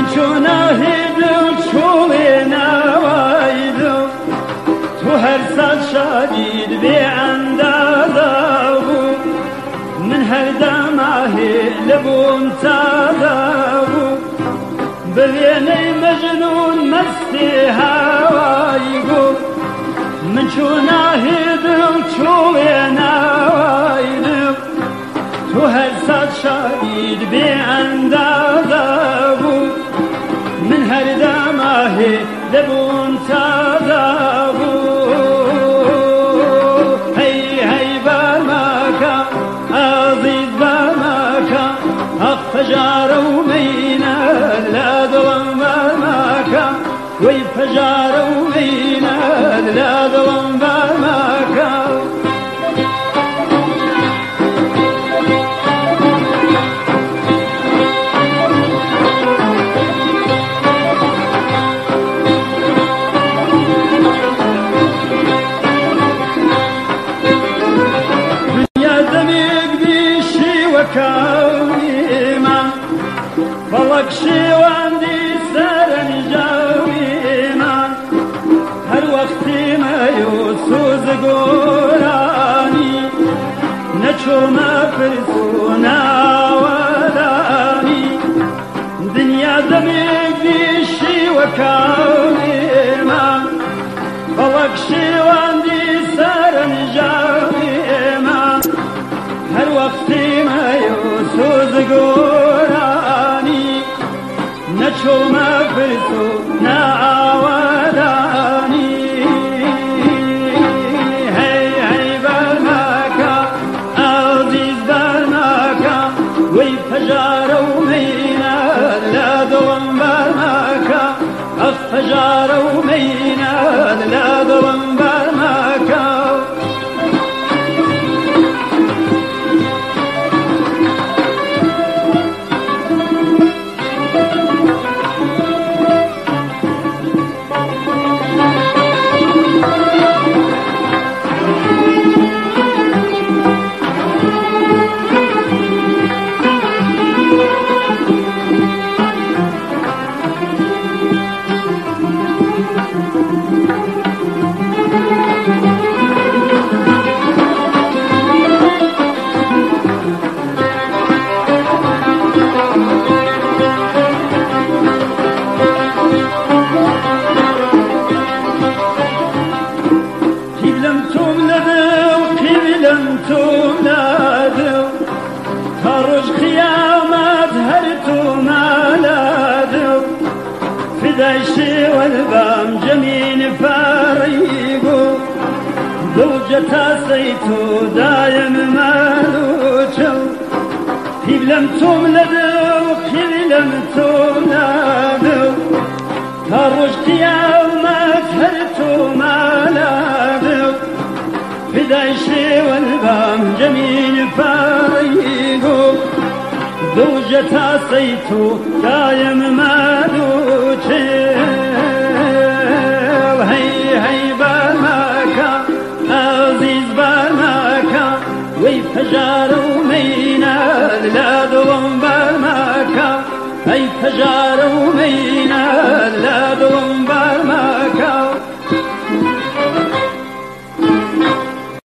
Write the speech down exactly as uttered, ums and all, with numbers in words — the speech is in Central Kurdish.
چۆنا هێدم چۆڵێ ناوایدم تو هەر سات شادید بێ ئەندازە بوو من هەر داماهێ لە بۆم تازە بوو بە وێنەی مەجنون مەستێ هاوای گوت من چۆنا هێدم چۆڵێ ناوایدم تو هەر سات شادید بێ ئەندازە بوو من هەر داماهێ لە بۆم تازە بوو هەی هەی بەرمەکە ئازیز بەرمەکە ئەخ پەژارە و مەینە لە دڵم بەرمەکە وەی پەژارە و مەینە لە دڵم بەرمەکە کاویمان بەڵک شێواندی سەرنجاویمان هەر وەختی مەی و سوز گۆرانی نەچۆمە پرس و ناوەدانی دنیا دەمێکی شیوە کاویمان بەڵک شێواندی سەرنجاویمان هەر وەختی سوز گۆرانی نەچۆمە پرس و ناوەدانی هەی هەی بەرمەکە ئازیز بەرمەکە وەی پەژارە و مەینە لە دڵم بەرمەکە ئەخ پەژارە و مەینە لە دڵم بەرمەکە والبام جميل فاريبو زوجة سيتو دايم مالوشو في لم تملدو كل لم تملدو ترج قيامات هرتو مالادو في دايشي والبام جميل فاريبو زوجة سيتو دايم مالوشو هي هي بارماكا عزيز بارماكا وي فجار ومينا لا دوم بارماكا هي فجار ومينا